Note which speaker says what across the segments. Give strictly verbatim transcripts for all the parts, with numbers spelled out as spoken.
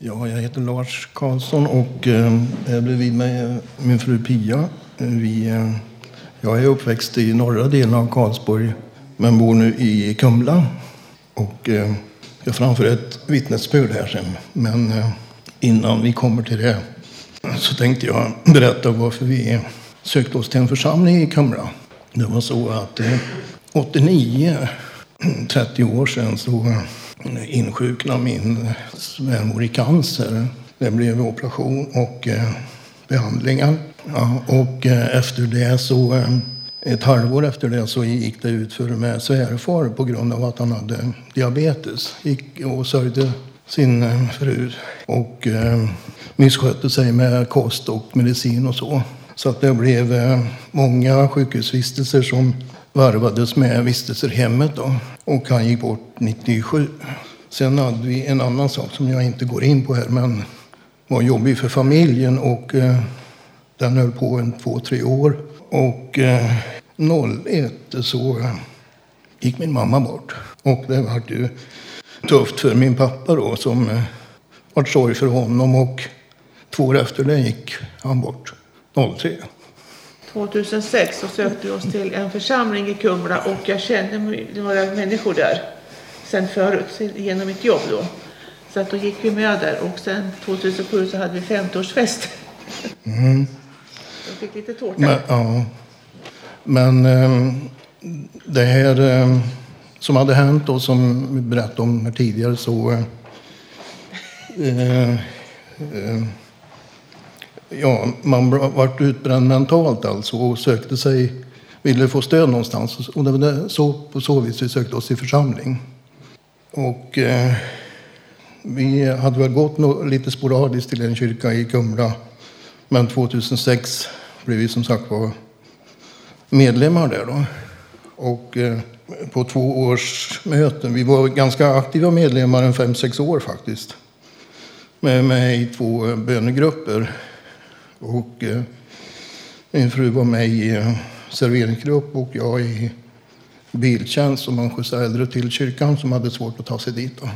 Speaker 1: Ja, jag heter Lars Karlsson och eh, är bredvid mig min fru Pia. Vi, eh, jag är uppväxt i norra delen av Karlsborg men bor nu i Kumla. Och eh, jag framför ett vittnesbörd här sen. Men eh, innan vi kommer till det så tänkte jag berätta varför vi sökte oss till en församling i Kumla. Det var så att eh, åttionio, trettio år sedan så insjuknade min svärmor i cancer. Det blev operation och eh, behandlingar. Ja, och eh, efter det så, eh, ett halvår efter det så gick det ut för med svärfar på grund av att han hade diabetes. Gick och sörjde sin eh, fru och eh, misskötte sig med kost och medicin och så. Så att det blev eh, många sjukhusvistelser som varvades med vistelser i hemmet då. Och han gick bort nittiosju. Sen hade vi en annan sak som jag inte går in på här, men var jobbig för familjen och eh, den höll på en två, tre år. Och eh, noll ett så eh, gick min mamma bort. Och det var ju tufft för min pappa då som eh, var sorg för honom, och två år efter det gick han bort, noll tre.
Speaker 2: tjugohundrasex så sökte vi oss till en församling i Kumla och jag kände några människor där sen förut genom mitt jobb då. Så att då gick vi med där och sen tjugohundrasju så hade vi femtioårsfest.
Speaker 1: Mm.
Speaker 2: Jag fick lite tårta.
Speaker 1: Men, ja. Men eh, det här eh, som hade hänt och som vi berättade om här tidigare så eh, eh, ja, man var utbränd mentalt alltså och sökte sig, ville få stöd någonstans. Och det var det, så, på så vis vi sökte oss i församling. Och eh, vi hade väl gått no, lite sporadiskt till en kyrka i Kumla. Men tjugohundrasex blev vi som sagt var medlemmar där då. Och eh, på två års möten, vi var ganska aktiva medlemmar en fem, sex år faktiskt. Med mig i två bönegrupper. Och eh, min fru var med i eh, serveringsgrupp och jag i biltjänst som man skjutsade äldre till kyrkan som hade svårt att ta sig dit. Då.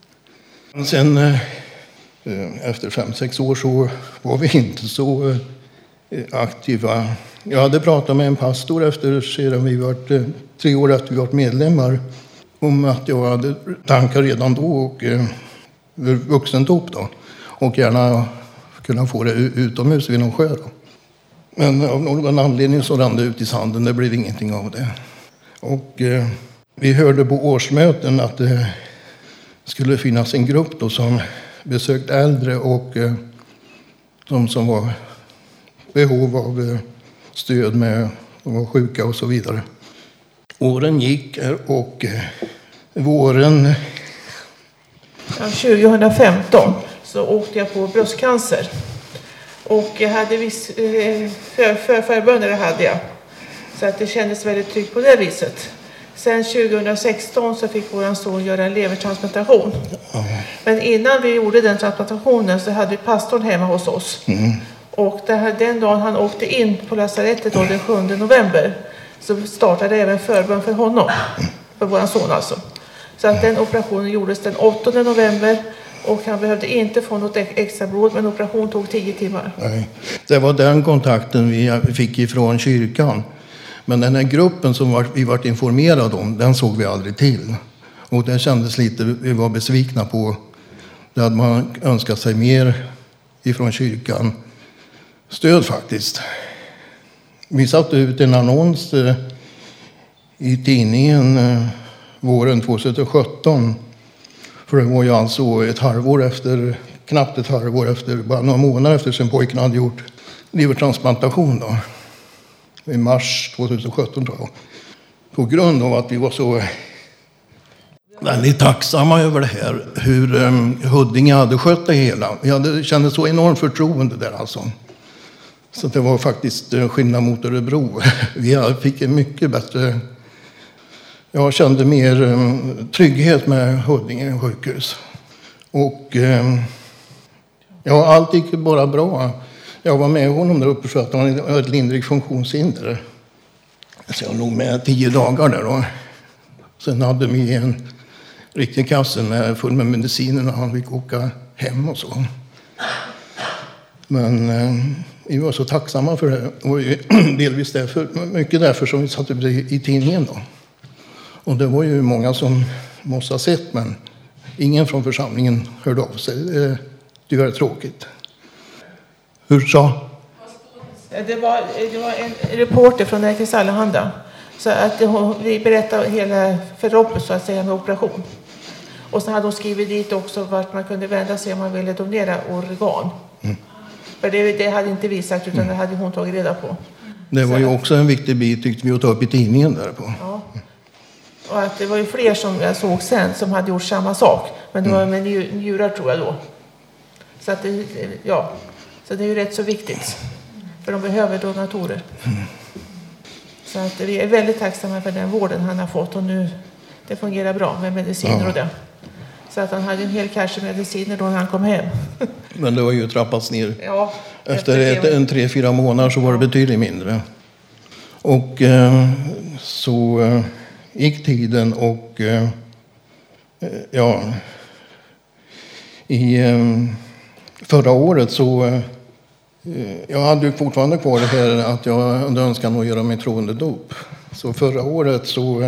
Speaker 1: Sen eh, efter fem, sex år så var vi inte så eh, aktiva. Jag hade pratat med en pastor efter sedan vi varit, eh, tre år efter vi varit medlemmar om att jag hade tankar redan då och eh, vuxendop då. Och gärna kunna få det utomhus vid någon sjö då. Men av någon anledning så rann det ut i sanden. Det blev ingenting av det. Och eh, vi hörde på årsmöten att det skulle finnas en grupp då som besökte äldre och eh, de som var behov av eh, stöd med de var sjuka och så vidare. Åren gick och eh, våren
Speaker 2: ja, tjugohundrafemton så åkte jag på bröstcancer. Och jag hade viss eh, för, för, förböner hade jag. Så att det kändes väldigt tryggt på det viset. Sen tjugohundrasexton så fick vår son göra en levertransplantation. Mm. Men innan vi gjorde den transplantationen så hade vi pastorn hemma hos oss. Mm. Och där, den dagen han åkte in på lasarettet då, den sjunde november så startade även förbön för honom. För vår son alltså. Så att den operationen gjordes den åttonde november. Och han behövde inte få något extra blod, men operationen tog tio timmar. Nej.
Speaker 1: Det var den kontakten vi fick ifrån kyrkan. Men den här gruppen som vi varit informerade om, den såg vi aldrig till. Och det kändes lite, vi var besvikna på. Det hade man önskat sig mer ifrån kyrkan. Stöd faktiskt. Vi satte ut en annons i tidningen våren tjugohundrasjutton. För det var ju alltså ett halvår efter, knappt ett halvår efter, bara några månader efter sen pojken hade gjort levertransplantation då. I mars tjugohundrasjutton tror jag. På grund av att vi var så väldigt tacksamma över det här. Hur um, Huddinge hade skött det hela. Vi hade, kände så enormt förtroende där alltså. Så det var faktiskt uh, skillnad mot Örebro. Vi fick en mycket bättre... Jag kände mer um, trygghet med Huddinge sjukhus. Och um, ja, allt gick bara bra. Jag var med honom där uppe för att han hade ett lindrigt funktionshinder. Så jag låg med tio dagar där då. Sen hade vi en riktig kasse med full med mediciner när han fick åka hem och så. Men eh, vi var så tacksamma för det. Och delvis därför, mycket därför som vi satte upp det i tidningen då. Och det var ju många som måste ha sett, men ingen från församlingen hörde av sig. Det, det var tråkigt. Hur sa?
Speaker 2: Det var, det var en reporter från Närkes Allehanda. Så att det, vi berättade hela förloppet så att säga med operation. Och så hade hon skrivit dit också vart man kunde vända sig om man ville donera organ. Mm. För det, det hade inte vi sagt, utan det hade hon tagit reda på.
Speaker 1: Det var
Speaker 2: så
Speaker 1: ju
Speaker 2: att,
Speaker 1: också en viktig bit tyckte vi att ta upp i tidningen där på.
Speaker 2: Ja. Och att det var ju fler som jag såg sen som hade gjort samma sak. Men det var med njurar tror jag då. Så att det, ja. Så det är ju rätt så viktigt. För de behöver donatorer. Mm. Så att vi är väldigt tacksamma för den vården han har fått. Och nu, det fungerar bra med mediciner ja. och det. Så att han hade en hel kasse mediciner då när han kom hem.
Speaker 1: Men det var ju trappats ner.
Speaker 2: Ja,
Speaker 1: efter ett, en tre, fyra månader så var det betydligt mindre. Och eh, så eh, gick tiden och eh, ja, i eh, förra året så eh, jag hade ju fortfarande kvar det här att jag hade önskan att göra min troendedop. Så förra året så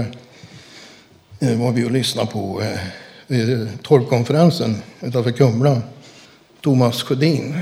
Speaker 1: eh, var vi och lyssnade på eh, torgkonferensen utanför Kumla. Thomas Sjödin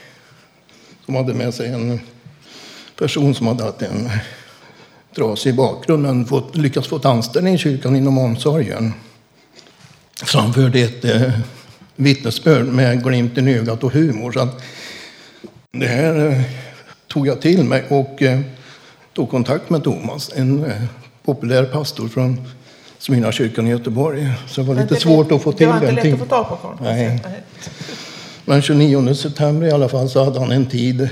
Speaker 1: som hade med sig en person som hade haft en trasig bakgrund men fått, lyckats få anställning i kyrkan inom omsorgen. Framförde ett eh, vittnesbörd med glimten i ögat och humor. Så att det här eh, tog jag till mig och eh, tog kontakt med Thomas, en eh, populär pastor från Smyrna kyrkan i Göteborg. Så det var lite det, svårt att få till den.
Speaker 2: Det var inte
Speaker 1: lätt
Speaker 2: att få tag på honom.
Speaker 1: Nej. Men tjugonionde september i alla fall så hade han en tid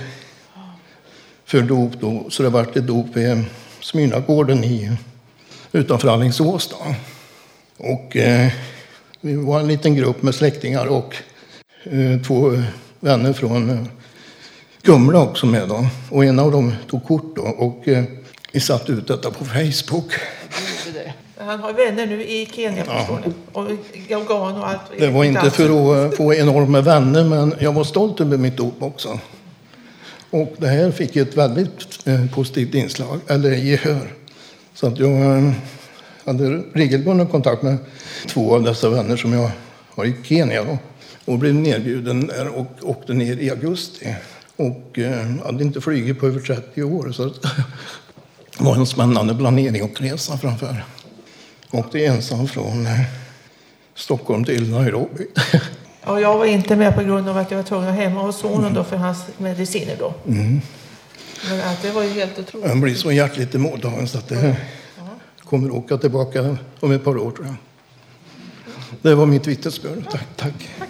Speaker 1: för dop då. Så det var ett dop i Smyrnagården i, utanför Alingsås då. Och eh, vi var en liten grupp med släktingar och eh, två vänner från eh, Kumla också med då. Och en av dem tog kort då och eh, vi satt ut detta på Facebook.
Speaker 2: Han har vänner nu i Kenya förstår ni. Och Gaugan och allt.
Speaker 1: Det var inte för att få enorma vänner men jag var stolt över mitt dop också. Och det här fick ett väldigt eh, positivt inslag, eller gehör. Så att jag eh, hade regelbunden kontakt med två av dessa vänner som jag har i Kenya då. Och blev nerbjuden där och åkte ner i augusti. Och eh, hade inte flugit på över trettio år så det var en spännande planering och resa framför. Åkte ensam från eh, Stockholm till Nairobi.
Speaker 2: Ja, jag var inte med på grund av att jag var tvungen hemma hos sonen mm. då för hans mediciner då. Mm. Men att det var ju helt otroligt.
Speaker 1: Han blir så hjärtligt emottagen så att det ja. kommer åka tillbaka om ett par år tror jag. Det var mitt vittnesbörd. Tack, tack.
Speaker 2: tack.